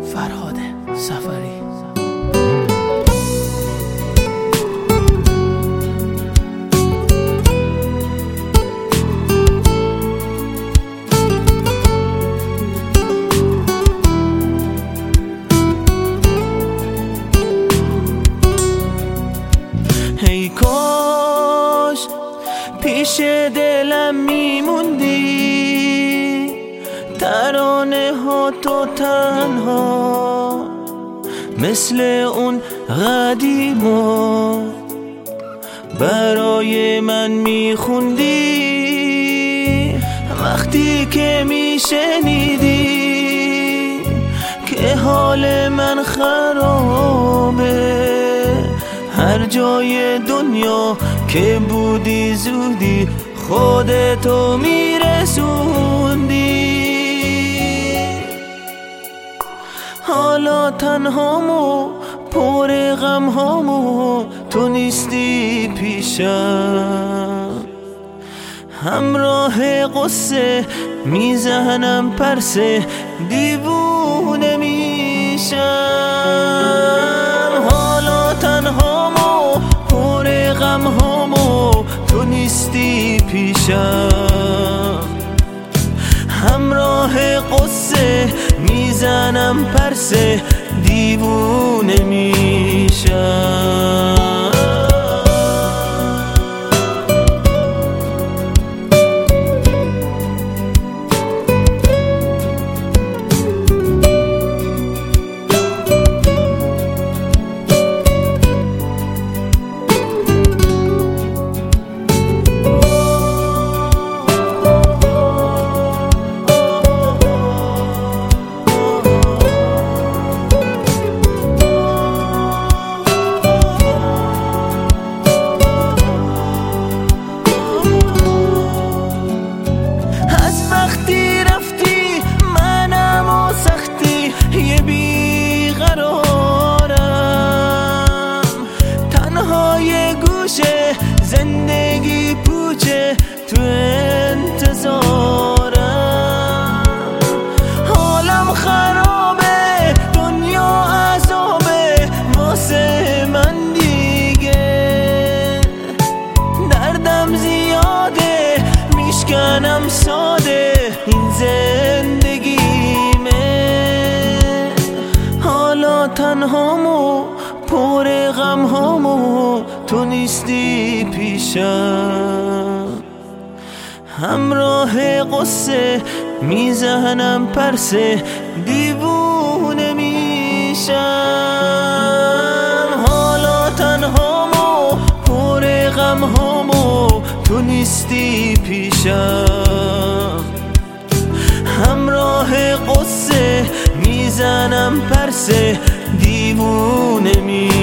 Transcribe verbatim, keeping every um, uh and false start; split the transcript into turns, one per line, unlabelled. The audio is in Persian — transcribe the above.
فرهاد سفری. ای کاش پیش دلم میموندی، ترانه ها تو تنها مثل اون قدیما برای من میخوندی. وقتی که میشنیدی که حال من خرابه، هر جای دنیا که بودی زودی خودتو میرسوندی. حالا تنهامو پر غمهامو تو نیستی پیشم، همراه قصه میزنم پرسه دیوونه میشم. حالا تنهامو پر غمهامو تو نیستی پیشم، همراه قصه میزنم پرسه دیوونه میشم. زندگی پوچه تو انتظارم، حالم خرابه دنیا عذابه واسه من دیگه، دردم زیاده میشکنم ساده این زندگیمه. حالا تنهامو پر غمهامو تو نیستی پیشم، همراه قصه میزنم پرسه دیوونه میشم. حالا تنهامو پر غمهامو تو نیستی پیشم، همراه قصه میزنم پرسه دیوونه میشم.